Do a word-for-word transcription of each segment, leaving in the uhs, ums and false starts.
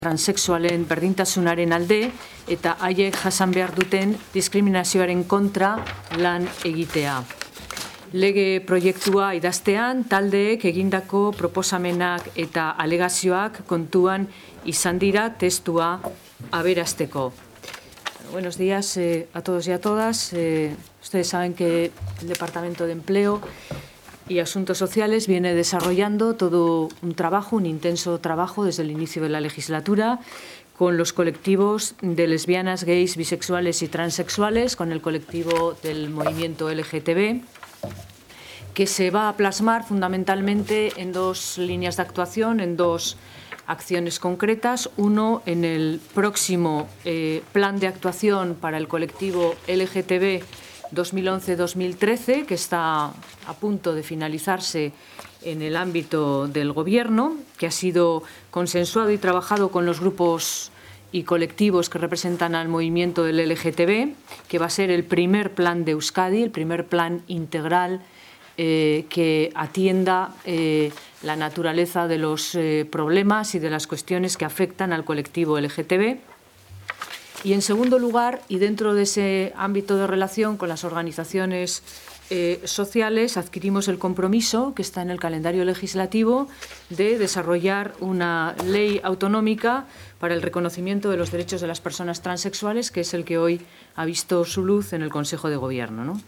transexualen berdintasunaren alde eta haiek jasan behar duten diskriminazioaren kontra lan egitea. Lege proiektua idaztean taldeek egindako proposamenak eta alegazioak kontuan izan dira testua aberasteko. Buenos días eh, a todos y a todas. Eh, ustedes saben que el Departamento de Empleo y Asuntos Sociales viene desarrollando todo un trabajo, un intenso trabajo desde el inicio de la legislatura con los colectivos de lesbianas, gays, bisexuales y transexuales, con el colectivo del movimiento L G T B, que se va a plasmar fundamentalmente en dos líneas de actuación, en dos acciones concretas. Uno, en el próximo eh, plan de actuación para el colectivo L G T B dos mil once dos mil trece, que está a punto de finalizarse en el ámbito del Gobierno, que ha sido consensuado y trabajado con los grupos y colectivos que representan al movimiento del L G T B, que va a ser el primer plan de Euskadi, el primer plan integral eh, que atienda eh, la naturaleza de los eh, problemas y de las cuestiones que afectan al colectivo L G T B. Y, en segundo lugar, y dentro de ese ámbito de relación con las organizaciones eh, sociales, adquirimos el compromiso, que está en el calendario legislativo, de desarrollar una ley autonómica para el reconocimiento de los derechos de las personas transexuales, que es el que hoy ha visto su luz en el Consejo de Gobierno, ¿no?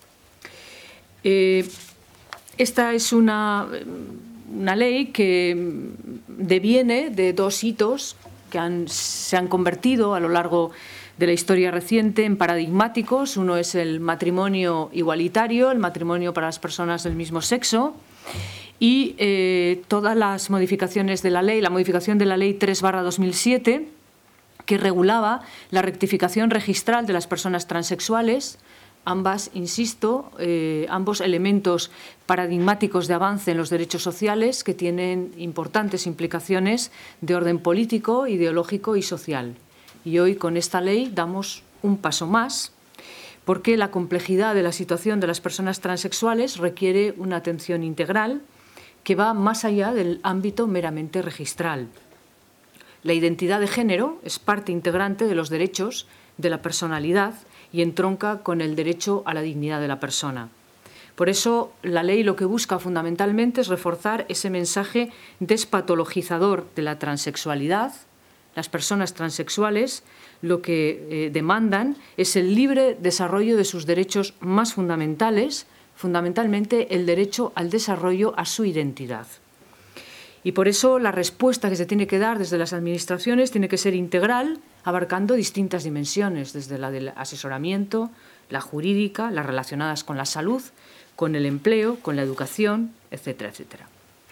Eh, esta es una, una ley que deviene de dos hitos que han, se han convertido a lo largo de la historia reciente en paradigmáticos. Uno es el matrimonio igualitario, el matrimonio para las personas del mismo sexo, y eh, todas las modificaciones de la ley, la modificación de la ley tres barra dos mil siete, que regulaba la rectificación registral de las personas transexuales. Ambas, insisto, eh, ambos elementos paradigmáticos de avance en los derechos sociales que tienen importantes implicaciones de orden político, ideológico y social. Y hoy, con esta ley, damos un paso más, porque la complejidad de la situación de las personas transexuales requiere una atención integral que va más allá del ámbito meramente registral. La identidad de género es parte integrante de los derechos de la personalidad y entronca con el derecho a la dignidad de la persona. Por eso, la ley lo que busca fundamentalmente es reforzar ese mensaje despatologizador de la transexualidad. Las personas transexuales lo que eh, demandan es el libre desarrollo de sus derechos más fundamentales, fundamentalmente el derecho al desarrollo a su identidad. Y por eso la respuesta que se tiene que dar desde las administraciones tiene que ser integral, abarcando distintas dimensiones, desde la del asesoramiento, la jurídica, las relacionadas con la salud, con el empleo, con la educación, etcétera, etcétera.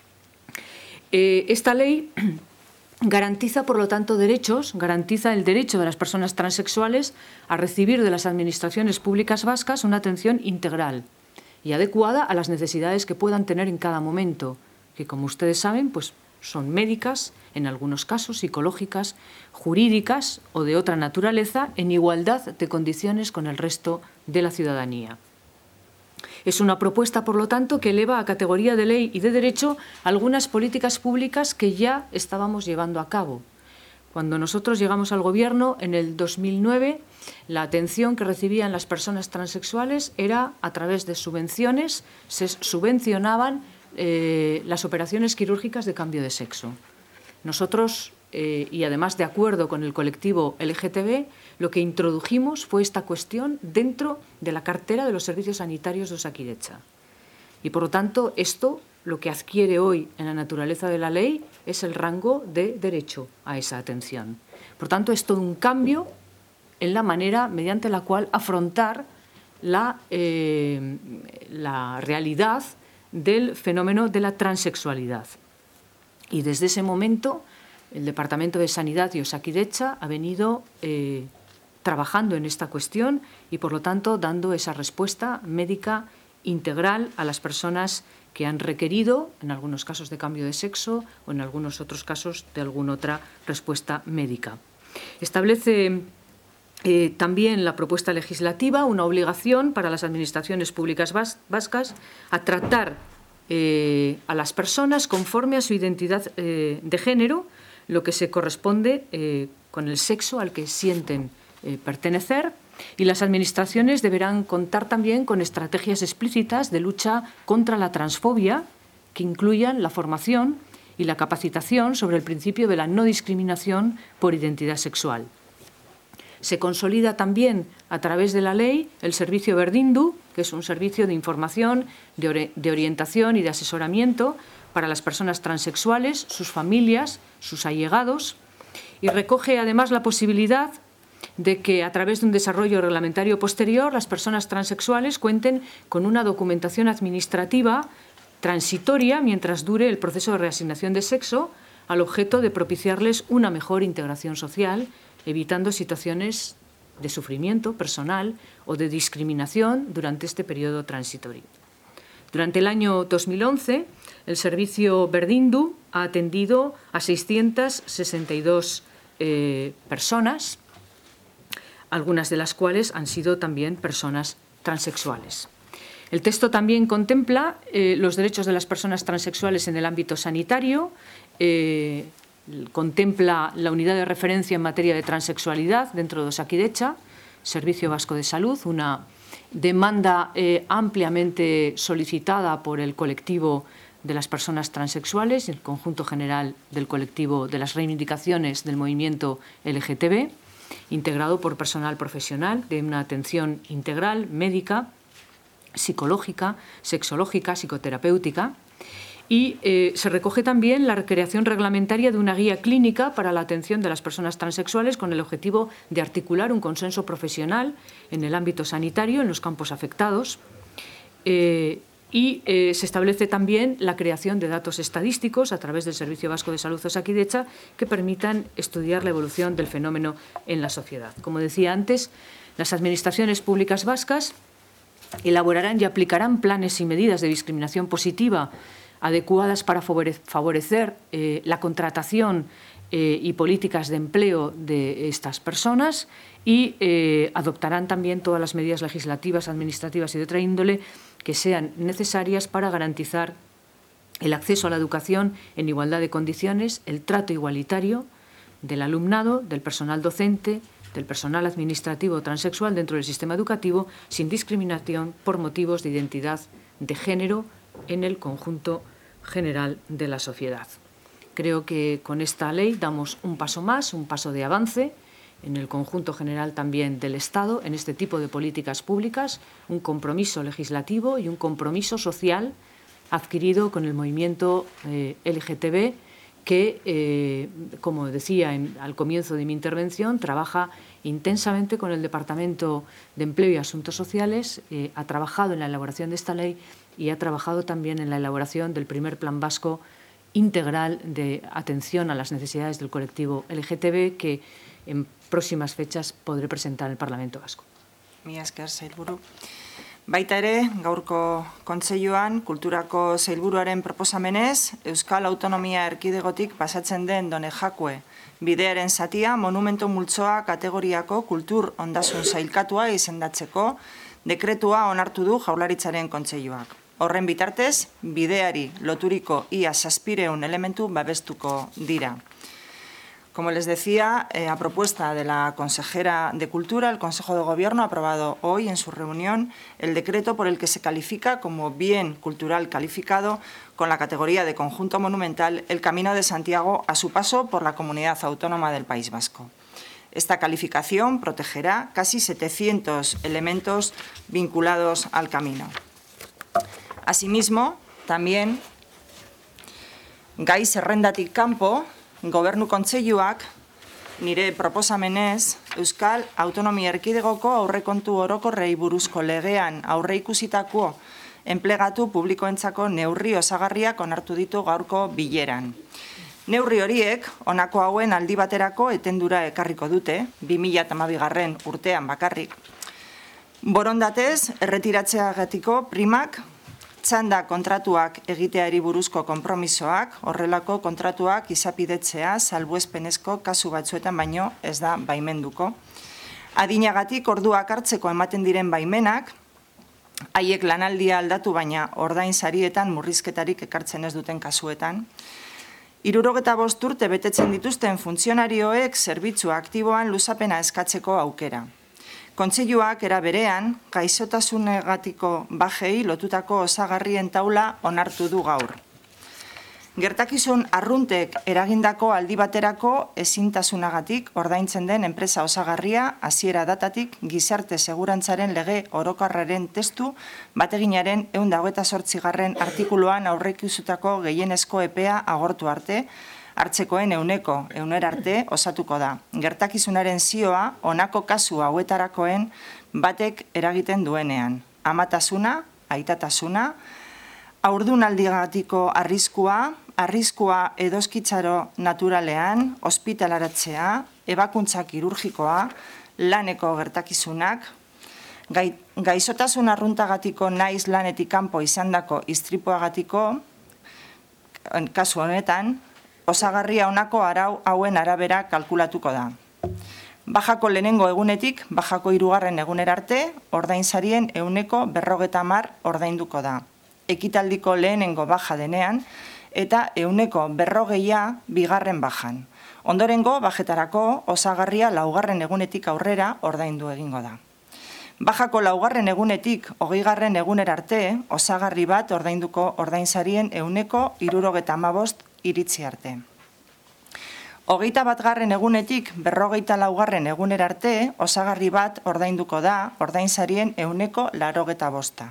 Eh, esta ley garantiza, por lo tanto, derechos, garantiza el derecho de las personas transexuales a recibir de las administraciones públicas vascas una atención integral y adecuada a las necesidades que puedan tener en cada momento, que, como ustedes saben, pues son médicas, en algunos casos psicológicas, jurídicas o de otra naturaleza, en igualdad de condiciones con el resto de la ciudadanía. Es una propuesta, por lo tanto, que eleva a categoría de ley y de derecho algunas políticas públicas que ya estábamos llevando a cabo. Cuando nosotros llegamos al Gobierno, en el dos mil nueve, la atención que recibían las personas transexuales era a través de subvenciones, se subvencionaban Eh, las operaciones quirúrgicas de cambio de sexo. Nosotros, eh, y además de acuerdo con el colectivo L G T B, lo que introdujimos fue esta cuestión dentro de la cartera de los servicios sanitarios de Osakidetza. Y, por lo tanto, esto lo que adquiere hoy en la naturaleza de la ley es el rango de derecho a esa atención. Por tanto, es todo un cambio en la manera mediante la cual afrontar la, eh, la realidad del fenómeno de la transexualidad. Y desde ese momento, el Departamento de Sanidad y Osakidetza ha venido eh, trabajando en esta cuestión y, por lo tanto, dando esa respuesta médica integral a las personas que han requerido, en algunos casos de cambio de sexo o en algunos otros casos de alguna otra respuesta médica. Establece Eh, también la propuesta legislativa una obligación para las administraciones públicas vas vascas a tratar eh, a las personas conforme a su identidad eh, de género, lo que se corresponde eh, con el sexo al que sienten eh, pertenecer, y las administraciones deberán contar también con estrategias explícitas de lucha contra la transfobia que incluyan la formación y la capacitación sobre el principio de la no discriminación por identidad sexual. Se consolida también a través de la ley el servicio Berdindu, que es un servicio de información, de, ori de orientación y de asesoramiento para las personas transexuales, sus familias, sus allegados, y recoge además la posibilidad de que a través de un desarrollo reglamentario posterior las personas transexuales cuenten con una documentación administrativa transitoria mientras dure el proceso de reasignación de sexo, al objeto de propiciarles una mejor integración social, evitando situaciones de sufrimiento personal o de discriminación durante este periodo transitorio. Durante el año dos mil once, el servicio Berdindu ha atendido a seiscientas sesenta y dos eh, personas, algunas de las cuales han sido también personas transexuales. El texto también contempla eh, los derechos de las personas transexuales en el ámbito sanitario, eh, contempla la unidad de referencia en materia de transexualidad dentro de Osakidetza, Servicio Vasco de Salud, una demanda eh, ampliamente solicitada por el colectivo de las personas transexuales y el conjunto general del colectivo de las reivindicaciones del movimiento L G T B, integrado por personal profesional de una atención integral, médica, psicológica, sexológica, psicoterapéutica, y eh, se recoge también la creación reglamentaria de una guía clínica para la atención de las personas transexuales con el objetivo de articular un consenso profesional en el ámbito sanitario, en los campos afectados, eh, y eh, se establece también la creación de datos estadísticos a través del Servicio Vasco de Salud Osakidetza que permitan estudiar la evolución del fenómeno en la sociedad. Como decía antes, las administraciones públicas vascas elaborarán y aplicarán planes y medidas de discriminación positiva adecuadas para favorecer eh, la contratación eh, y políticas de empleo de estas personas y eh, adoptarán también todas las medidas legislativas, administrativas y de otra índole que sean necesarias para garantizar el acceso a la educación en igualdad de condiciones, el trato igualitario del alumnado, del personal docente, del personal administrativo transexual dentro del sistema educativo, sin discriminación por motivos de identidad de género en el conjunto general de la sociedad. Creo que con esta ley damos un paso más, un paso de avance en el conjunto general también del Estado, en este tipo de políticas públicas, un compromiso legislativo y un compromiso social adquirido con el movimiento eh, L G T B, que, eh, como decía en, al comienzo de mi intervención, trabaja intensamente con el Departamento de Empleo y Asuntos Sociales, eh, ha trabajado en la elaboración de esta ley y ha trabajado también en la elaboración del primer Plan Vasco integral de atención a las necesidades del colectivo L G T B, que en próximas fechas podré presentar en el Parlamento Vasco. Mila esker, sailburu. Baita ere, gaurko kontseiluan, kulturako sailburuaren proposamenez, Euskal Autonomia Erkidegotik pasatzen den Done Jakue bidearen zatia monumento multzoa kategoriako kultur ondasun sailkatua izendatzeko dekretua onartu du Jaurlaritzaren kontseiluak. Horren bitartez, bideari loturiko ia zazpireun elementu babestuko dira. Como les decía, eh, a propuesta de la consejera de Cultura, el Consejo de Gobierno ha aprobado hoy en su reunión el decreto por el que se califica como bien cultural calificado con la categoría de conjunto monumental el Camino de Santiago a su paso por la Comunidad Autónoma del País Vasco. Esta calificación protegerá casi setecientos elementos vinculados al camino. Asimismo, también gai zerrendatik kanpo, Gobernu Kontseiluak nire proposamenez Euskal Autonomia Erkidegoko aurrekontu orokorrei buruzko legean aurreikusitako enplegatu publikoentzako neurri osagarriak onartu ditu gaurko bileran. Neurri horiek honako hauen aldi baterako etendura ekarriko dute, bi mila hamabigarren urtean bakarrik. Borondatez, erretiratzeagatiko primak, txanda kontratuak egiteari buruzko konpromisoak, horrelako kontratuak izapidetzea salbuespenezko kasu batzuetan baino ez da baimenduko. Adinagatik orduak hartzeko ematen diren baimenak, haiek lanaldia aldatu baina ordain sarietan murrizketarik ekartzen ez duten kasuetan. Hirurogeta bost urte betetzen dituzten funtzionarioek zerbitzu aktiboan luzapena eskatzeko aukera. Kontseiluak era berean, gaixotasunegatiko bajei lotutako osagarrien taula onartu du gaur. Gertakizun arruntek eragindako aldi baterako ezintasunagatik ordaintzen den enpresa osagarria hasiera datatik gizarte segurantzaren lege orokorraren testu bateginaren ehun eta hogeita zortzigarren artikuluan aurreikusitako gehienezko epea agortu arte, hartzekoen ehuneko ehunera arte osatuko da. Gertakizunaren zioa honako kasu hauetarakoen batek eragiten duenean. Amatasuna, aitatasuna, haurdunaldigatiko arriskua, arriskua edoskitzaro naturalean, ospitalaratzea, ebakuntza kirurgikoa, laneko gertakizunak, gai, gaixotasun arruntagatiko naiz lanetik kanpo izandako istripuagatiko, kasu honetan, osagarria honako arau hauen arabera kalkulatuko da. Bajako lehenengo egunetik, bajako hirugarren egunera arte, ordainsarien ehuneko berrogeta hamar ordainduko da. Ekitaldiko lehenengo baja denean, eta ehuneko berrogeia bigarren bajan. Ondorengo, bajetarako osagarria laugarren egunetik aurrera ordaindu egingo da. Bajako laugarren egunetik hogeigarren egunera arte, osagarri bat ordainduko ordainsarien ehuneko hirurogeta hamabost iritzi arte. Hogeita batgarren egunetik berrogeita laugarren egunera arte, osagarri bat ordainduko da ordainsarien ehuneko larogeta bosta.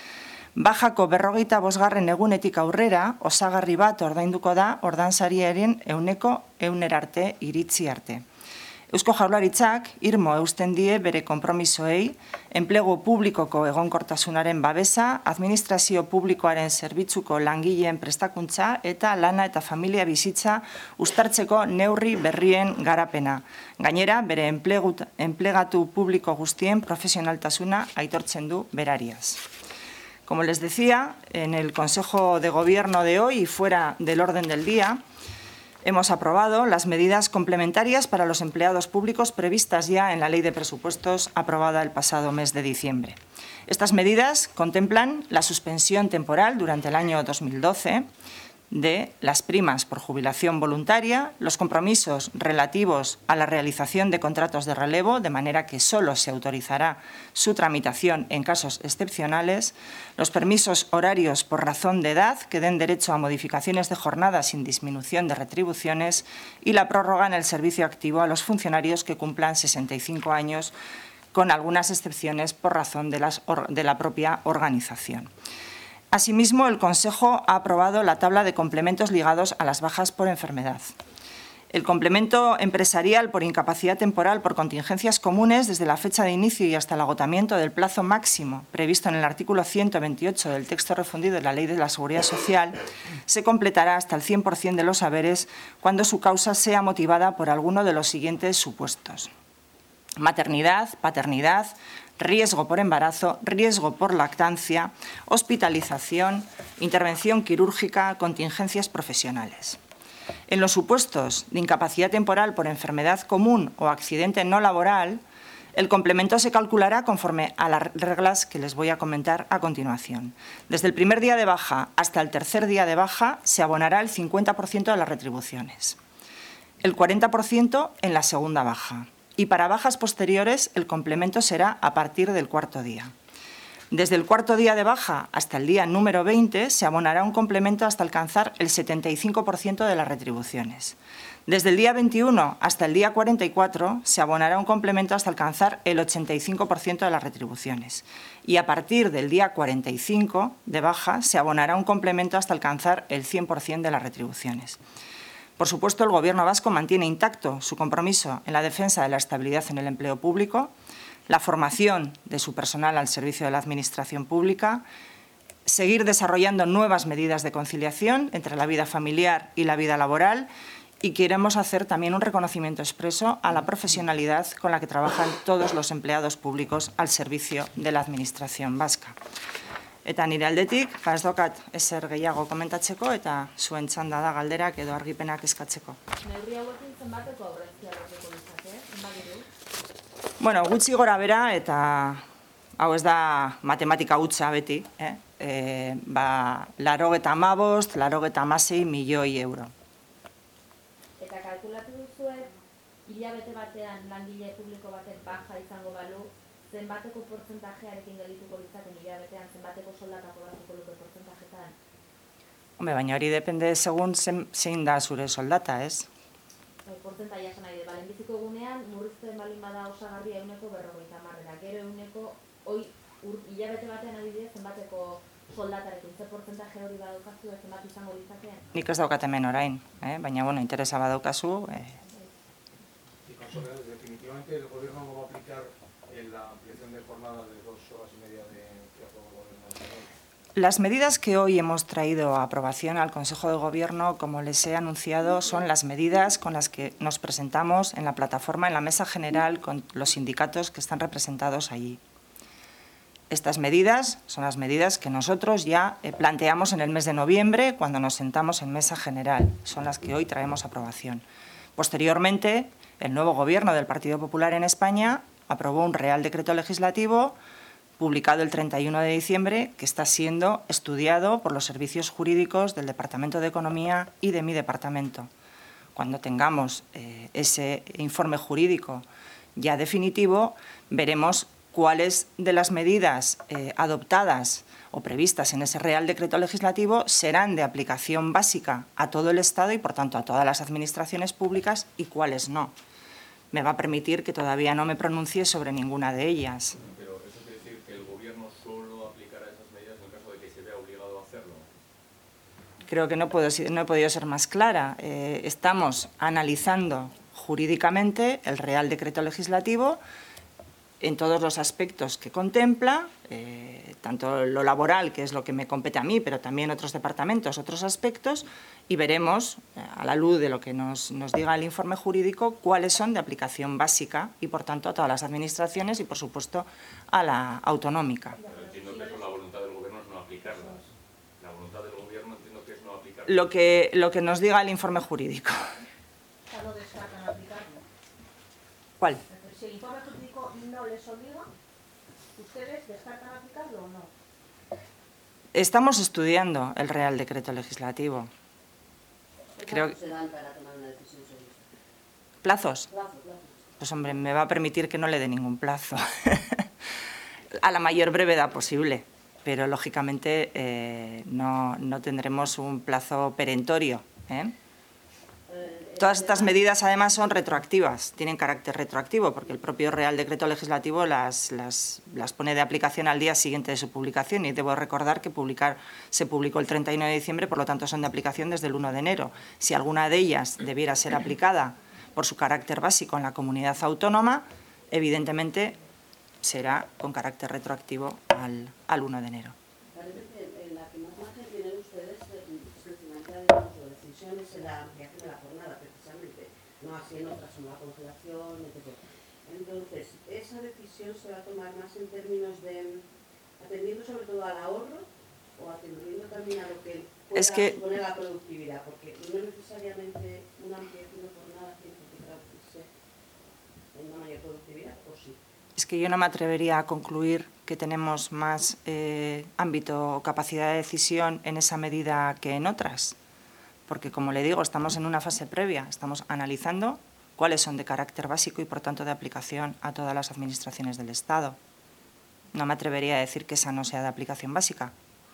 Bajako berrogeita bosgarren egunetik aurrera, osagarri bat ordainduko da ordansariaren ehuneko ehunera arte iritzi arte. Eusko Jaurlaritzak irmo eusten die bere konpromisoei, enplegu publikoko egonkortasunaren babesa, administrazio publikoaren zerbitzuko langileen prestakuntza eta lana eta familia bizitza uztartzeko neurri berrien garapena. Gainera, bere enplegu, enplegatu publiko guztien profesionaltasuna aitortzen du berariaz. Como les decía, en el Consejo de Gobierno de hoy y fuera del orden del día, hemos aprobado las medidas complementarias para los empleados públicos previstas ya en la Ley de Presupuestos aprobada el pasado mes de diciembre. Estas medidas contemplan la suspensión temporal durante el año dos mil doce de las primas por jubilación voluntaria, los compromisos relativos a la realización de contratos de relevo, de manera que solo se autorizará su tramitación en casos excepcionales, los permisos horarios por razón de edad que den derecho a modificaciones de jornada sin disminución de retribuciones y la prórroga en el servicio activo a los funcionarios que cumplan sesenta y cinco años, con algunas excepciones por razón de, las, de la propia organización. Asimismo, el Consejo ha aprobado la tabla de complementos ligados a las bajas por enfermedad. El complemento empresarial por incapacidad temporal por contingencias comunes desde la fecha de inicio y hasta el agotamiento del plazo máximo previsto en el artículo ciento veintiocho del texto refundido de la Ley de la Seguridad Social se completará hasta el cien por cien de los haberes cuando su causa sea motivada por alguno de los siguientes supuestos: maternidad, paternidad, riesgo por embarazo, riesgo por lactancia, hospitalización, intervención quirúrgica, contingencias profesionales. En los supuestos de incapacidad temporal por enfermedad común o accidente no laboral, el complemento se calculará conforme a las reglas que les voy a comentar a continuación. Desde el primer día de baja hasta el tercer día de baja se abonará el cincuenta por ciento de las retribuciones, el cuarenta por ciento en la segunda baja. Y para bajas posteriores el complemento será a partir del cuarto día. Desde el cuarto día de baja hasta el día número veinte se abonará un complemento hasta alcanzar el setenta y cinco por ciento de las retribuciones. Desde el día veintiuno hasta el día cuarenta y cuatro se abonará un complemento hasta alcanzar el ochenta y cinco por ciento de las retribuciones. Y a partir del día cuarenta y cinco de baja se abonará un complemento hasta alcanzar el cien por ciento de las retribuciones. Por supuesto, el Gobierno vasco mantiene intacto su compromiso en la defensa de la estabilidad en el empleo público, la formación de su personal al servicio de la Administración pública, seguir desarrollando nuevas medidas de conciliación entre la vida familiar y la vida laboral, y queremos hacer también un reconocimiento expreso a la profesionalidad con la que trabajan todos los empleados públicos al servicio de la Administración vasca. Eta nire aldetik, ez daukat ezer gehiago komentatzeko eta zuen txanda da galderak edo argipenak eskatzeko. Neurri hauekin zenbateko aurrezkia lortuko litzake? Zenbat diru? Bueno, gutxi gora bera eta hau ez da matematika hutsa beti, eh? E, ba, larogeta hamabost, larogeta hamasei milioi euro. kalkulatu duzue, hilabete batean langile publiko batek baja izango balu, zenbateko portzentajearekin geldituko litzaten hilabetean, zenbateko soldatako batuko luke portzentajetan? Hombre, baina hori depende segun zein da zure soldata, ez? Portzentaia esan nahi, balen biziko egunean, murrizten balin bada osagarria euneko berrogeita hamarrera, gero euneko, hoi, hilabete batean adibidez, zenbateko soldatarekin, ze portzentaje hori badaukazu, zenbat izango litzakeen? Nik ez daukat hemen orain, eh? Baina, bueno, interesa badaukazu. Eh. Y consejero, definitivamente el gobierno no va a aplicar en la ampliación de jornada de dos horas y media de que aprobó el gobierno español. Las medidas que hoy hemos traído a aprobación al Consejo de Gobierno, como les he anunciado, son las medidas con las que nos presentamos en la plataforma, en la mesa general, con los sindicatos que están representados allí. Estas medidas son las medidas que nosotros ya planteamos en el mes de noviembre cuando nos sentamos en mesa general. Son las que hoy traemos a aprobación. Posteriormente, el nuevo Gobierno del Partido Popular en España aprobó un Real Decreto Legislativo publicado el treinta y uno de diciembre que está siendo estudiado por los servicios jurídicos del Departamento de Economía y de mi departamento. Cuando tengamos eh, ese informe jurídico ya definitivo, veremos cuáles de las medidas eh, adoptadas o previstas en ese Real Decreto Legislativo serán de aplicación básica a todo el Estado y, por tanto, a todas las administraciones públicas y cuáles no. Me va a permitir que todavía no me pronuncie sobre ninguna de ellas. Pero eso quiere decir que el Gobierno solo aplicará esas medidas en el caso de que se vea obligado a hacerlo. Creo que no, puedo, no he podido ser más clara. Eh, estamos analizando jurídicamente el Real Decreto Legislativo en todos los aspectos que contempla, eh, tanto lo laboral, que es lo que me compete a mí, pero también otros departamentos, otros aspectos, y veremos, eh, a la luz de lo que nos, nos diga el informe jurídico, cuáles son de aplicación básica y, por tanto, a todas las administraciones y, por supuesto, a la autonómica. Pero entiendo que eso la voluntad del Gobierno es no aplicarlas. La voluntad del Gobierno entiendo que es no aplicarlas. Lo que, lo que nos diga el informe jurídico. ¿No descartan aplicarlo? ¿Cuál? Si el informe jurídico no les obliga, ¿ustedes descartan aplicarlo o no? Estamos estudiando el Real Decreto Legislativo. ¿Qué Creo plazos se dan para tomar una decisión sobre eso? ¿Plazos? Plazos, plazos. Pues hombre, me va a permitir que no le dé ningún plazo. A la mayor brevedad posible, pero lógicamente eh, no, no tendremos un plazo perentorio, ¿eh? Todas estas medidas, además, son retroactivas, tienen carácter retroactivo, porque el propio Real Decreto Legislativo las, las, las pone de aplicación al día siguiente de su publicación. Y debo recordar que publicar, se publicó el treinta y uno de diciembre, por lo tanto son de aplicación desde el uno de enero. Si alguna de ellas debiera ser aplicada por su carácter básico en la comunidad autónoma, evidentemente será con carácter retroactivo al, al uno de enero. Parece que en la que más margen tienen ustedes precisamente, digamos, las decisiones en la ampliación de la jornada, precisamente, no así en otras, como la congelación, etcétera. Entonces, esa decisión se va a tomar más en términos de, atendiendo sobre todo al ahorro, o atendiendo también a lo que pueda es que, suponer la productividad, porque no necesariamente una ampliación de jornada tiene que traducirse en una mayor productividad, ¿o sí? Es que yo no me atrevería a concluir que tenemos más eh, ámbito o capacidad de decisión en esa medida que en otras, porque, como le digo, estamos en una fase previa, estamos analizando cuáles son de carácter básico y, por tanto, de aplicación a todas las administraciones del Estado. No me atrevería a decir que esa no sea de aplicación básica,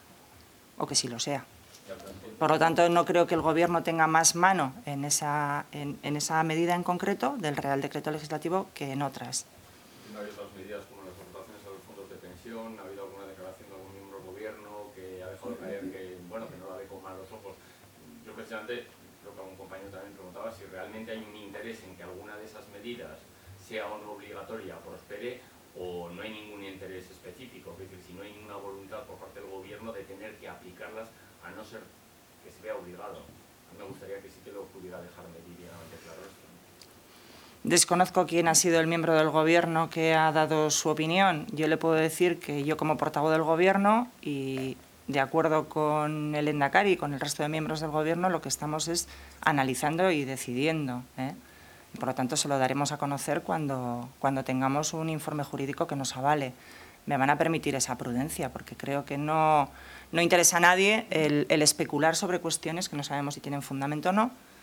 o que sí lo sea. Por lo tanto, no creo que el Gobierno tenga más mano en esa, en, en esa medida en concreto del Real Decreto Legislativo que en otras. Hay otras medidas como las aportaciones a los fondos de pensión, ha habido alguna declaración de algún miembro del Gobierno que ha dejado caer que, bueno, que no la ve con malos ojos. Yo precisamente, creo que algún compañero también preguntaba si realmente hay un interés en que alguna de esas medidas sea o no obligatoria, prospere, o no hay ningún interés específico, es decir, si no hay ninguna voluntad por parte del Gobierno de tener que aplicarlas a no ser que se vea obligado. A mí me gustaría que sí que lo pudiera dejar meridianamente claro esto. Desconozco quién ha sido el miembro del Gobierno que ha dado su opinión. Yo le puedo decir que yo, como portavoz del Gobierno y de acuerdo con el Endacari y con el resto de miembros del Gobierno, lo que estamos es analizando y decidiendo, ¿eh? Y por lo tanto, se lo daremos a conocer cuando, cuando tengamos un informe jurídico que nos avale. Me van a permitir esa prudencia, porque creo que no, no interesa a nadie el, el especular sobre cuestiones que no sabemos si tienen fundamento o no,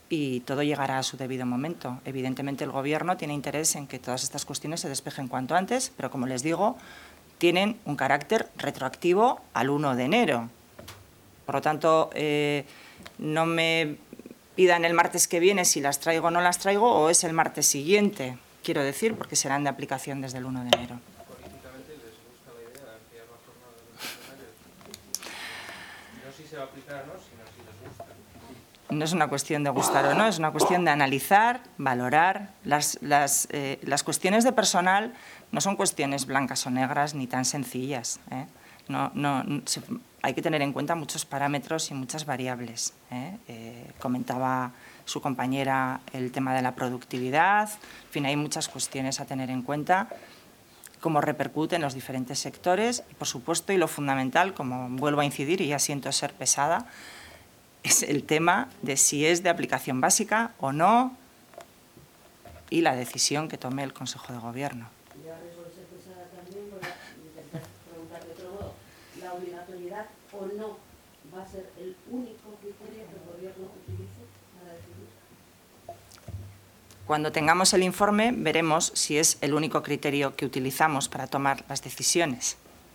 y todo llegará a su debido momento. Evidentemente, el Gobierno tiene interés en que todas estas cuestiones se despejen cuanto antes, pero, como les digo, tienen un carácter retroactivo al uno de enero. Por lo tanto, eh, no me pidan el martes que viene si las traigo o no las traigo, o es el martes siguiente, quiero decir, porque serán de aplicación desde el uno de enero. ¿Políticamente les gusta la idea de ampliar la jornada de los funcionarios? No si se va a aplicar o no, sino si les gusta. No es una cuestión de gustar o no, es una cuestión de analizar, valorar. Las, las, eh, las cuestiones de personal no son cuestiones blancas o negras ni tan sencillas, ¿eh? No, no, se, hay que tener en cuenta muchos parámetros y muchas variables, ¿eh? Eh, comentaba su compañera el tema de la productividad, en fin, hay muchas cuestiones a tener en cuenta, cómo repercute en los diferentes sectores y, por supuesto, y lo fundamental, como vuelvo a incidir y ya siento ser pesada, es el tema de si es de aplicación básica o no y la decisión que tome el Consejo de Gobierno. Yo arriesgo de ser pesada también, voy a intentar preguntar de otro modo. ¿La obligatoriedad o no va a ser el único criterio que el Gobierno utilice para decidir? Cuando tengamos el informe veremos si es el único criterio que utilizamos para tomar las decisiones.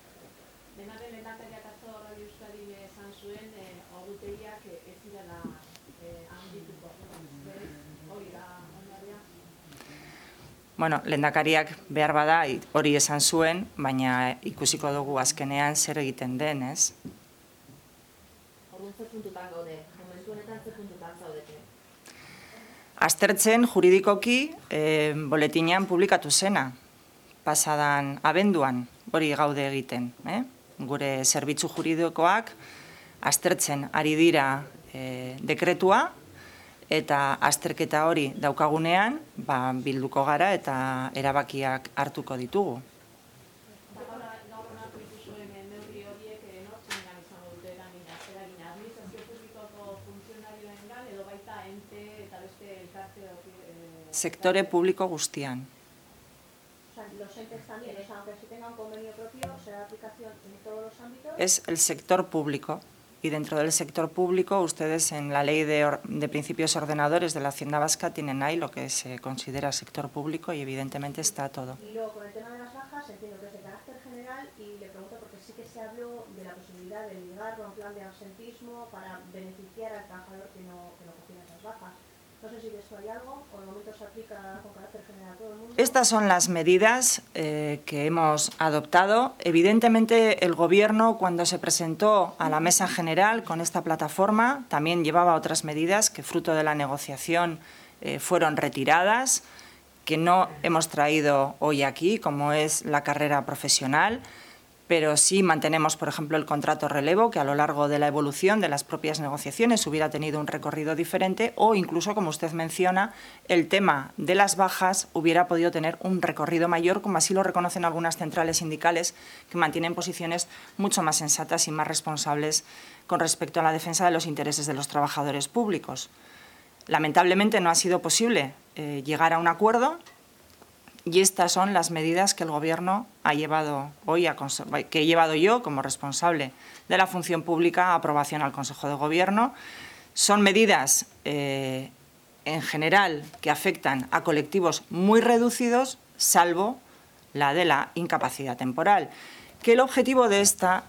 Bueno, lehendakariak behar bada hori esan zuen, baina ikusiko dugu azkenean zer egiten den, ez? Orduan ze puntutan gaude, momentu honetan ze puntutan zaudete? Aztertzen juridikoki eh, boletinean publikatu zena, pasadan abenduan hori gaude egiten, eh? Gure zerbitzu juridikoak aztertzen ari dira eh, dekretua, eta azterketa hori daukagunean ba, bilduko gara eta erabakiak hartuko ditugu. Sektore publiko guztian. Es el sector público. Y dentro del sector público, ustedes en la Ley de, de Principios Ordenadores de la Hacienda Vasca tienen ahí lo que se considera sector público y evidentemente está todo. Y luego, con el tema de las bajas, entiendo que es de carácter general y le pregunto porque sí que se habló de la posibilidad de ligarlo a un plan de absentismo para beneficiar al trabajador que no, que no cogiera esas bajas. No sé si de esto hay algo o de momento se aplica con carácter general a todo el mundo. Estas son las medidas eh, que hemos adoptado. Evidentemente, el Gobierno, cuando se presentó a la Mesa General con esta plataforma, también llevaba otras medidas que, fruto de la negociación, eh, fueron retiradas, que no hemos traído hoy aquí, como es la carrera profesional, pero sí mantenemos, por ejemplo, el contrato relevo, que a lo largo de la evolución de las propias negociaciones hubiera tenido un recorrido diferente, o incluso, como usted menciona, el tema de las bajas hubiera podido tener un recorrido mayor, como así lo reconocen algunas centrales sindicales que mantienen posiciones mucho más sensatas y más responsables con respecto a la defensa de los intereses de los trabajadores públicos. Lamentablemente no ha sido posible eh, llegar a un acuerdo. Y estas son las medidas que el Gobierno ha llevado hoy, a, que he llevado yo como responsable de la función pública a aprobación al Consejo de Gobierno. Son medidas, eh, en general, que afectan a colectivos muy reducidos, salvo la de la incapacidad temporal. Que el objetivo de esta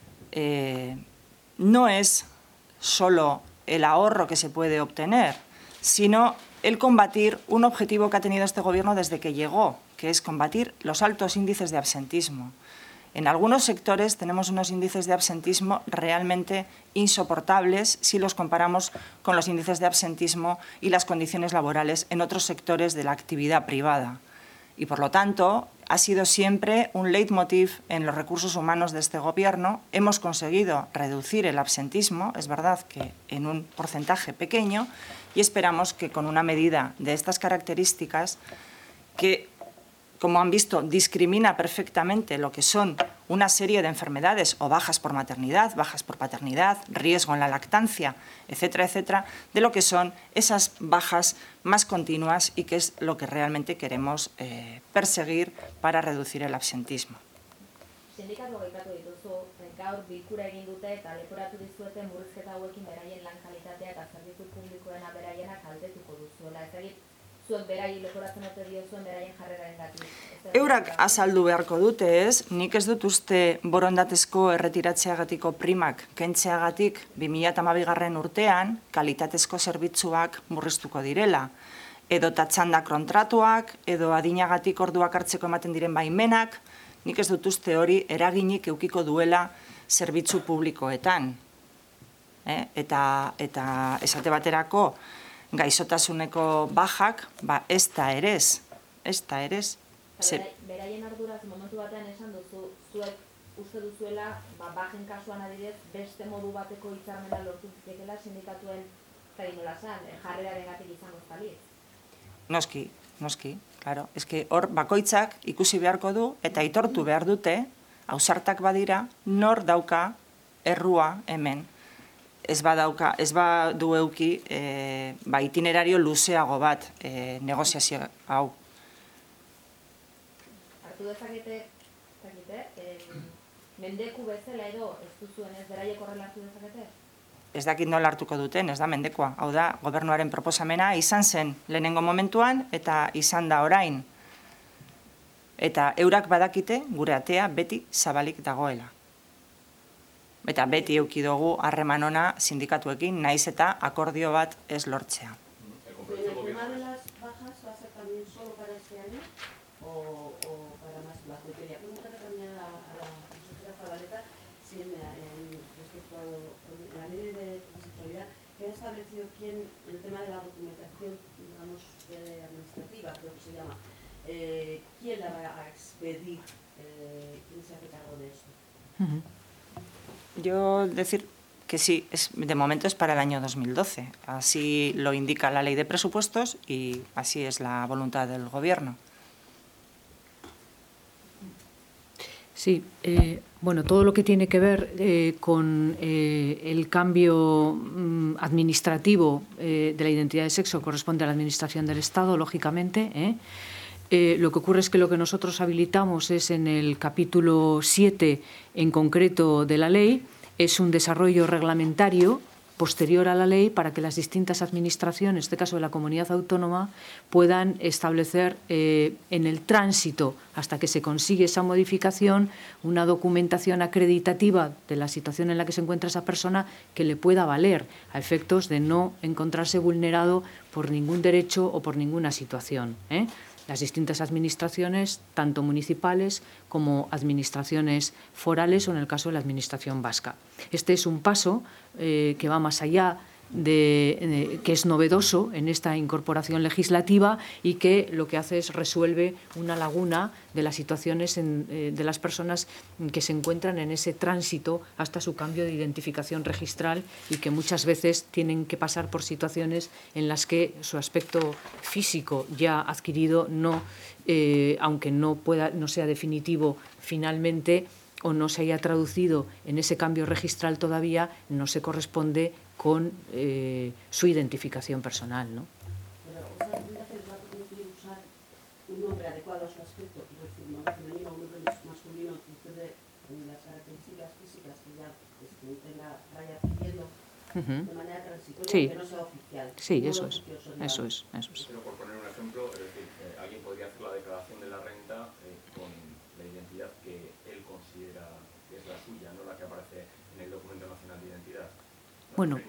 eh, no es solo el ahorro que se puede obtener, sino el combatir un objetivo que ha tenido este Gobierno desde que llegó, que es combatir los altos índices de absentismo. En algunos sectores tenemos unos índices de absentismo realmente insoportables si los comparamos con los índices de absentismo y las condiciones laborales en otros sectores de la actividad privada. Y, por lo tanto, ha sido siempre un leitmotiv en los recursos humanos de este Gobierno. Hemos conseguido reducir el absentismo, es verdad que en un porcentaje pequeño, y esperamos que con una medida de estas características, que, como han visto, discrimina perfectamente lo que son una serie de enfermedades o bajas por maternidad, bajas por paternidad, riesgo en la lactancia, etcétera, etcétera, de lo que son esas bajas más continuas y que es lo que realmente queremos eh, perseguir para reducir el absentismo. sindikatu gaitatu dituzu, gaur bilkura egin dute eta leporatu dizuete murrizketa hauekin beraien lan kalitatea eta zerbitzu publikoena beraienak aldetuko duzuela. Ez egit, zuek berai leporatzen ote dio zuen beraien jarreraren gati. Eurak azaldu beharko dute ez, nik ez dut uste borondatezko erretiratzeagatiko primak kentzeagatik bi mila hamabigarren urtean kalitatezko zerbitzuak murriztuko direla. Edo txanda kontratuak, edo adinagatik orduak hartzeko ematen diren baimenak, nik ez dut uste hori eraginik eukiko duela zerbitzu publikoetan. Eh? Eta, eta esate baterako gaixotasuneko bajak, ba ez da erez, ez da erez. Beraien arduraz momentu batean esan duzu, zuek uste duzuela, ba, bajen kasuan adidez, beste modu bateko hitzarmena lortu zitekeela sindikatuen zainola zan, jarreraren gatik izango zaliz. Noski, noski, claro. Ez que hor bakoitzak ikusi beharko du eta aitortu behar dute, ausartak badira, nor dauka errua hemen. Ez badauka, ez badu euki e, ba, itinerario luzeago bat e, negoziazio hau. Hartu dezakete, zakite, eh, mendeku bezala edo ez duzuen ez beraiek horrela hartu dezakete? Ez dakit nola hartuko duten, ez da mendekoa. Hau da, gobernuaren proposamena izan zen lehenengo momentuan eta izan da orain. Eta eurak badakite gure atea beti zabalik dagoela. Eta beti eduki dugu harreman ona sindikatuekin, naiz eta akordio bat ez lortzea. ¿El tema de las bajas va a ser también solo para este año o, o para más plazo? Quería preguntarle también a, a la consejera Zabaleta si en, en, respecto a la ley de sexualidad, que ha establecido quién, el tema de la documentación, digamos, eh, administrativa, creo que se llama, eh, quién la va a expedir, eh, quién se hace cargo de esto. Uh-huh. Yo decir que sí, es, de momento es para el año dos mil doce, así lo indica la ley de presupuestos y así es la voluntad del Gobierno. Sí, eh, bueno, todo lo que tiene que ver eh, con eh, el cambio mm, administrativo eh, de la identidad de sexo corresponde a la Administración del Estado, lógicamente. ¿eh? Eh, lo que ocurre es que lo que nosotros habilitamos es en el capítulo siete en concreto de la ley, es un desarrollo reglamentario posterior a la ley para que las distintas administraciones, en este caso de la comunidad autónoma, puedan establecer eh, en el tránsito hasta que se consigue esa modificación una documentación acreditativa de la situación en la que se encuentra esa persona que le pueda valer a efectos de no encontrarse vulnerado por ningún derecho o por ninguna situación, ¿eh? Las distintas administraciones, tanto municipales como administraciones forales o en el caso de la administración vasca. Este es un paso eh, que va más allá de, de, que es novedoso en esta incorporación legislativa y que lo que hace es resuelve una laguna de las situaciones en, eh, de las personas que se encuentran en ese tránsito hasta su cambio de identificación registral y que muchas veces tienen que pasar por situaciones en las que su aspecto físico ya adquirido no, eh, aunque no pueda, no sea definitivo finalmente o no se haya traducido en ese cambio registral todavía, no se corresponde con eh, su identificación personal, ¿no? Pero esa documentación va a permitir usar un nombre adecuado a su aspecto, es decir, un nombre femenino o un nombre masculino en función de las características físicas que ya pues, que tenga, vaya adquiriendo uh-huh. de manera transitoria, sí. Que no sea oficial. Sí, no eso, es. Oficioso, eso es, eso es. Pero por poner un ejemplo, es decir, eh, alguien podría hacer la declaración de la renta eh, con la identidad que él considera que es la suya, no la que aparece en el documento nacional de identidad. Bueno,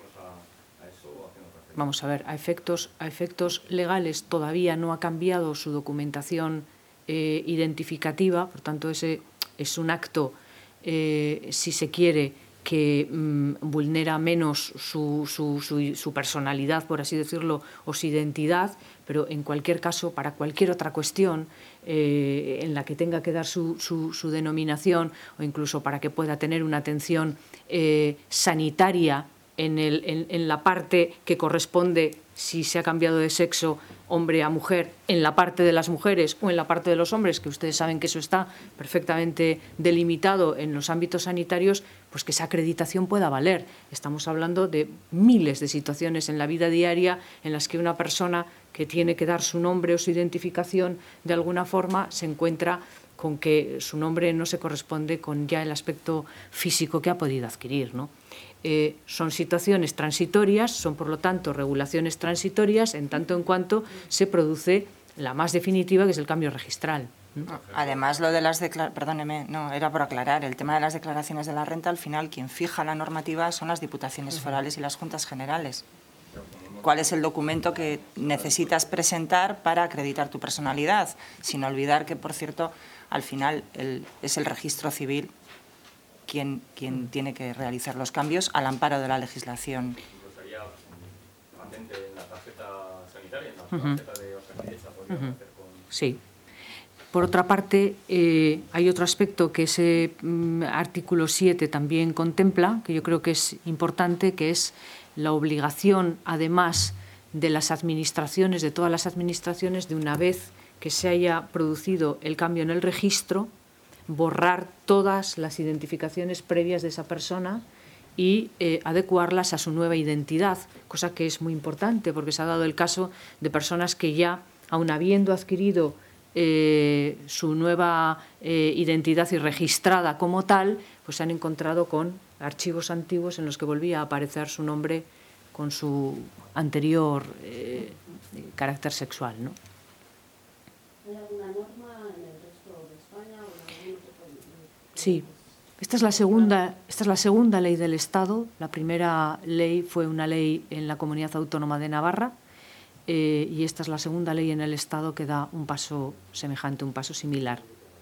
vamos a ver, a efectos, a efectos legales todavía no ha cambiado su documentación eh, identificativa, por tanto ese es un acto, eh, si se quiere, que mmm, vulnera menos su, su, su, su personalidad, por así decirlo, o su identidad, pero en cualquier caso, para cualquier otra cuestión eh, en la que tenga que dar su, su, su denominación o incluso para que pueda tener una atención eh, sanitaria En, el, en, en la parte que corresponde, si se ha cambiado de sexo, hombre a mujer, en la parte de las mujeres o en la parte de los hombres, que ustedes saben que eso está perfectamente delimitado en los ámbitos sanitarios, pues que esa acreditación pueda valer. Estamos hablando de miles de situaciones en la vida diaria en las que una persona que tiene que dar su nombre o su identificación de alguna forma se encuentra con que su nombre no se corresponde con ya el aspecto físico que ha podido adquirir, ¿no? Eh, son situaciones transitorias, son por lo tanto regulaciones transitorias en tanto en cuanto se produce la más definitiva, que es el cambio registral. Además, lo de las declaraciones, perdóneme, no, era por aclarar, el tema de las declaraciones de la renta, al final quien fija la normativa son las diputaciones forales y las juntas generales. ¿Cuál es el documento que necesitas presentar para acreditar tu personalidad? Sin olvidar que, por cierto, al final el, es el registro civil quien, quien tiene que realizar los cambios al amparo de la legislación. Estaría patente en la tarjeta sanitaria, en la tarjeta de Osakidetza, podríamos hacer con... Sí. Por otra parte, eh, hay otro aspecto que ese mm, artículo siete también contempla, que yo creo que es importante, que es la obligación, además de las administraciones, de todas las administraciones, de una vez que se haya producido el cambio en el registro, borrar todas las identificaciones previas de esa persona y eh, adecuarlas a su nueva identidad, cosa que es muy importante porque se ha dado el caso de personas que ya, aun habiendo adquirido Eh, su nueva eh, identidad y registrada como tal, pues se han encontrado con archivos antiguos en los que volvía a aparecer su nombre con su anterior eh, carácter sexual, ¿no? ¿Hay alguna norma en el resto de España o en algún otro país? Sí. Esta es la segunda, esta es la segunda ley del Estado. La primera ley fue una ley en la Comunidad Autónoma de Navarra. Eh, y esta es la segunda ley en el Estado que da un paso semejante, un paso similar.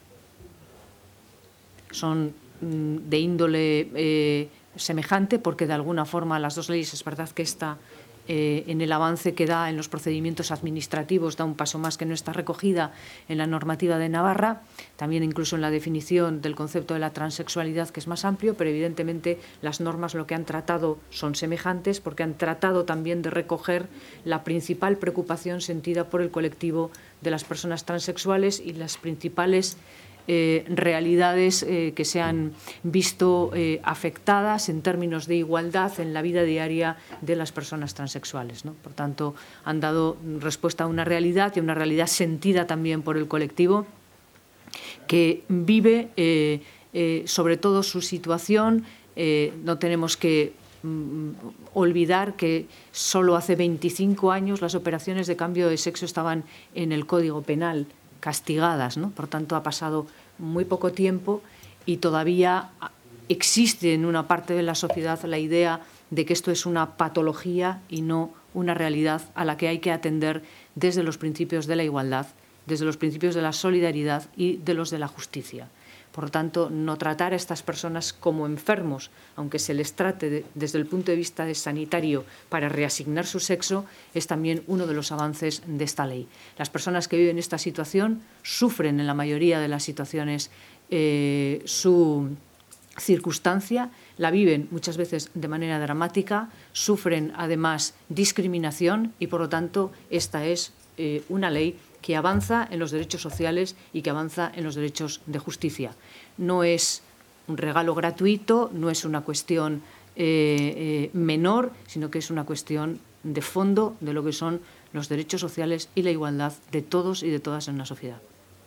Son mm, de índole eh, semejante porque de alguna forma las dos leyes, es verdad que esta eh, en el avance que da en los procedimientos administrativos da un paso más que no está recogida en la normativa de Navarra, también incluso en la definición del concepto de la transexualidad, que es más amplio, pero evidentemente las normas lo que han tratado son semejantes porque han tratado también de recoger la principal preocupación sentida por el colectivo de las personas transexuales y las principales Eh, realidades eh, que se han visto eh, afectadas en términos de igualdad en la vida diaria de las personas transexuales, ¿no? Por tanto, han dado respuesta a una realidad y a una realidad sentida también por el colectivo que vive eh, eh, sobre todo su situación. Eh, no tenemos que mm, olvidar que solo hace veinticinco años las operaciones de cambio de sexo estaban en el Código Penal castigadas, ¿no? Por tanto, ha pasado muy poco tiempo y todavía existe en una parte de la sociedad la idea de que esto es una patología y no una realidad a la que hay que atender desde los principios de la igualdad, desde los principios de la solidaridad y de los de la justicia. Por lo tanto, no tratar a estas personas como enfermos, aunque se les trate de, desde el punto de vista de sanitario para reasignar su sexo, es también uno de los avances de esta ley. Las personas que viven esta situación sufren en la mayoría de las situaciones eh, su circunstancia, la viven muchas veces de manera dramática, sufren además discriminación y, por lo tanto, esta es eh, una ley que avanza en los derechos sociales y que avanza en los derechos de justicia. No es un regalo gratuito, no es una cuestión eh, eh, menor, sino que es una cuestión de fondo de lo que son los derechos sociales y la igualdad de todos y de todas en una sociedad.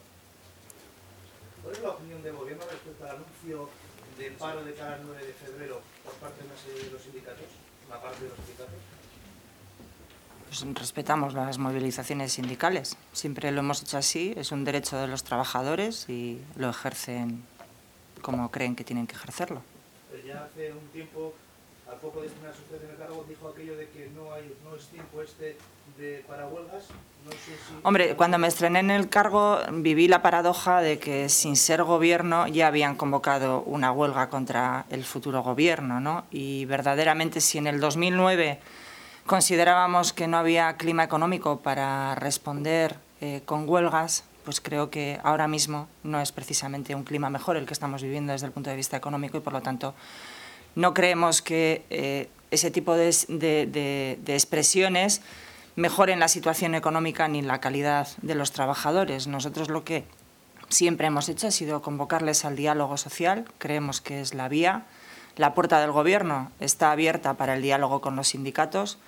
¿Cuál es la opinión del Gobierno respecto al anuncio del paro de cara al nueve de febrero por parte de una serie de los sindicatos, una parte de los sindicatos? Pues respetamos las movilizaciones sindicales. Siempre lo hemos hecho así, es un derecho de los trabajadores y lo ejercen como creen que tienen que ejercerlo. Pero ya hace un tiempo, al poco de estrenar usted en el cargo, dijo aquello de que no, hay, no es tiempo este de para huelgas. No sé si... Hombre, cuando me estrené en el cargo viví la paradoja de que sin ser gobierno ya habían convocado una huelga contra el futuro gobierno, ¿no? Y verdaderamente si en el dos mil nueve considerábamos que no había clima económico para responder eh, con huelgas, pues creo que ahora mismo no es precisamente un clima mejor el que estamos viviendo desde el punto de vista económico y, por lo tanto, no creemos que eh, ese tipo de, de, de, de expresiones mejoren la situación económica ni la calidad de los trabajadores. Nosotros lo que siempre hemos hecho ha sido convocarles al diálogo social, creemos que es la vía. La puerta del Gobierno está abierta para el diálogo con los sindicatos.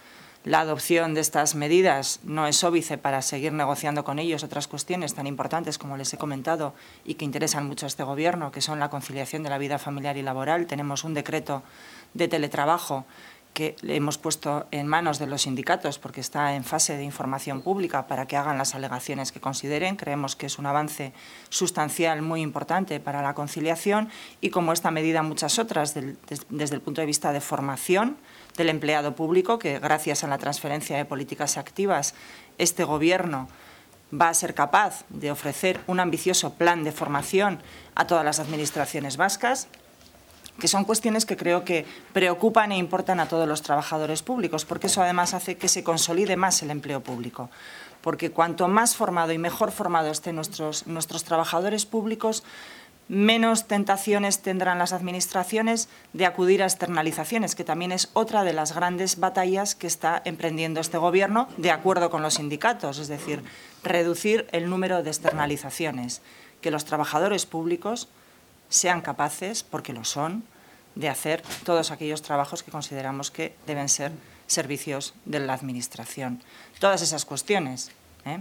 La adopción de estas medidas no es óbice para seguir negociando con ellos otras cuestiones tan importantes como les he comentado y que interesan mucho a este Gobierno, que son la conciliación de la vida familiar y laboral. Tenemos un decreto de teletrabajo que le hemos puesto en manos de los sindicatos porque está en fase de información pública para que hagan las alegaciones que consideren. Creemos que es un avance sustancial muy importante para la conciliación y, como esta medida, muchas otras del, des, desde el punto de vista de formación del empleado público, que gracias a la transferencia de políticas activas este Gobierno va a ser capaz de ofrecer un ambicioso plan de formación a todas las administraciones vascas, que son cuestiones que creo que preocupan e importan a todos los trabajadores públicos, porque eso además hace que se consolide más el empleo público. Porque cuanto más formado y mejor formado estén nuestros, nuestros trabajadores públicos, menos tentaciones tendrán las administraciones de acudir a externalizaciones, que también es otra de las grandes batallas que está emprendiendo este Gobierno, de acuerdo con los sindicatos, es decir, reducir el número de externalizaciones, que los trabajadores públicos sean capaces, porque lo son, de hacer todos aquellos trabajos que consideramos que deben ser servicios de la Administración. Todas esas cuestiones, ¿eh?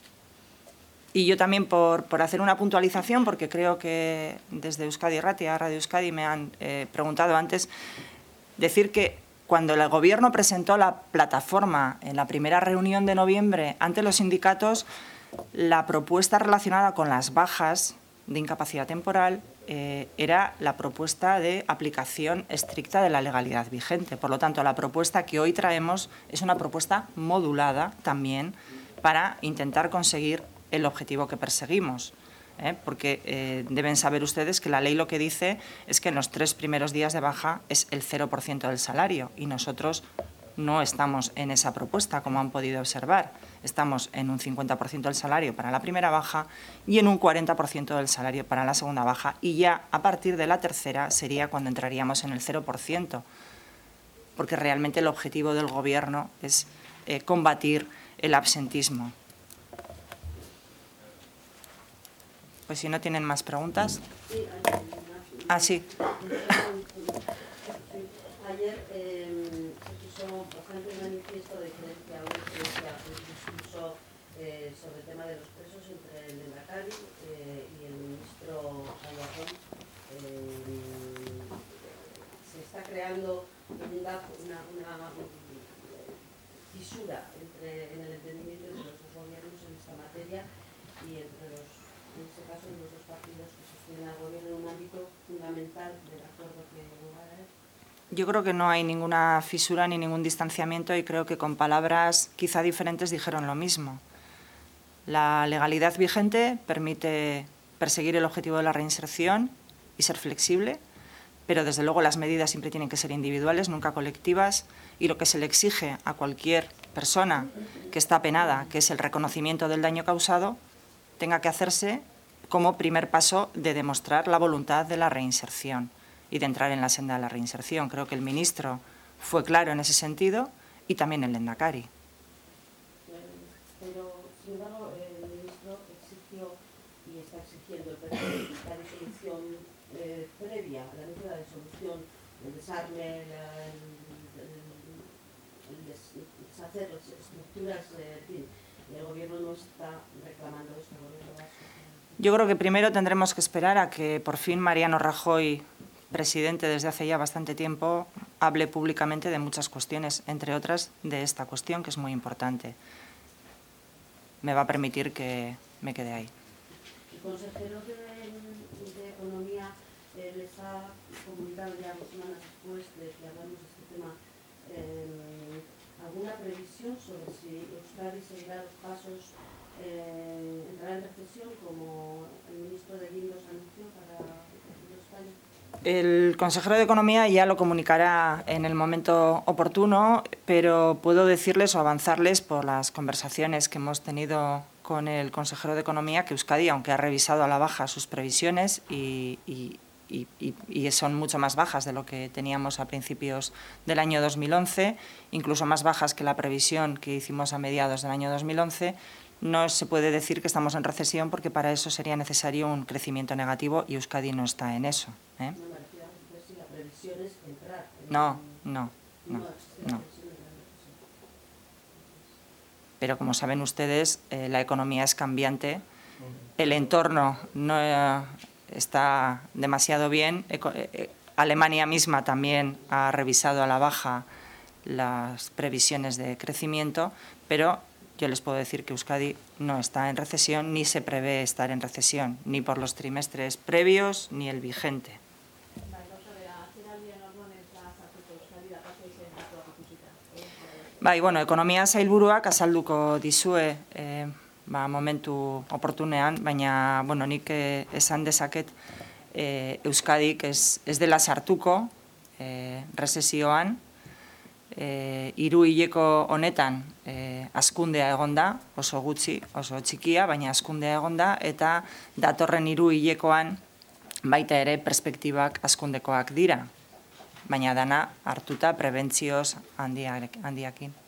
Y yo también, por, por hacer una puntualización, porque creo que desde Euskadi Ratia, Radio Euskadi, me han eh, preguntado antes, decir que cuando el Gobierno presentó la plataforma en la primera reunión de noviembre ante los sindicatos, la propuesta relacionada con las bajas de incapacidad temporal eh, era la propuesta de aplicación estricta de la legalidad vigente. Por lo tanto, la propuesta que hoy traemos es una propuesta modulada también para intentar conseguir el objetivo que perseguimos, ¿eh? porque eh, deben saber ustedes que la ley lo que dice es que en los tres primeros días de baja es el cero por ciento del salario y nosotros no estamos en esa propuesta, como han podido observar. Estamos en un cincuenta por ciento del salario para la primera baja y en un cuarenta por ciento del salario para la segunda baja, y ya a partir de la tercera sería cuando entraríamos en el cero por ciento, porque realmente el objetivo del Gobierno es eh, combatir el absentismo. Pues si no tienen más preguntas. Ah, sí. Ayer eh, se puso bastante manifiesto de diferencia a una diferencia un discurso eh, sobre el tema de los presos entre el Lehendakari eh, y el ministro Gallardón. Eh, se está creando una, una, una fisura entre, en el entendimiento de los dos gobiernos en esta materia y entre los, en este caso, los dos partidos que sostienen al gobierno en un ámbito fundamental del acuerdo que va a haber. Yo creo que no hay ninguna fisura ni ningún distanciamiento y creo que con palabras quizá diferentes dijeron lo mismo. La legalidad vigente permite perseguir el objetivo de la reinserción y ser flexible, pero desde luego las medidas siempre tienen que ser individuales, nunca colectivas, y lo que se le exige a cualquier persona que está penada, que es el reconocimiento del daño causado, tenga que hacerse como primer paso de demostrar la voluntad de la reinserción y de entrar en la senda de la reinserción. Creo que el ministro fue claro en ese sentido y también el Lehendakari. Pero, sin embargo, el ministro exigió y está exigiendo la disolución eh, previa, la método de disolución, el desarme, la, el, el, el des, deshacer las estructuras, eh, en fin, y el Gobierno no está reclamando esto, el Gobierno vasco. Yo creo que primero tendremos que esperar a que por fin Mariano Rajoy, presidente desde hace ya bastante tiempo, hable públicamente de muchas cuestiones, entre otras de esta cuestión, que es muy importante. Me va a permitir que me quede ahí. El consejero de, de Economía eh, les ha comunicado ya dos semanas después de que hablamos de este tema eh, alguna previsión sobre si Euskadi seguirá los pasos, eh, entrará en recesión como el ministro de Guindos anunció para España. El consejero de Economía ya lo comunicará en el momento oportuno, pero puedo decirles o avanzarles por las conversaciones que hemos tenido con el consejero de Economía que Euskadi, aunque ha revisado a la baja sus previsiones y, y, y, y son mucho más bajas de lo que teníamos a principios del año dos mil once, incluso más bajas que la previsión que hicimos a mediados del año dos mil once, no se puede decir que estamos en recesión porque para eso sería necesario un crecimiento negativo y Euskadi no está en eso, ¿eh? No, no, no. No, no, no, no. pero como saben ustedes, eh, la economía es cambiante, el entorno no eh, está demasiado bien, Eco eh, Alemania misma también ha revisado a la baja las previsiones de crecimiento, pero yo les puedo decir que Euskadi no está en recesión ni se prevé estar en recesión, ni por los trimestres previos ni el vigente. Bai, bueno, ekonomia sailburuak azalduko dizue eh, ba, momentu oportunean, baina bueno, nik eh, esan dezaket eh, Euskadik ez, ez dela sartuko eh, rezesioan, eh, hiru hileko honetan eh, hazkundea egonda, oso gutxi, oso txikia, baina hazkundea egonda, eta datorren hiru hilekoan baita ere perspektibak hazkundekoak dira, baina dana hartuta prebentzioz handiakin.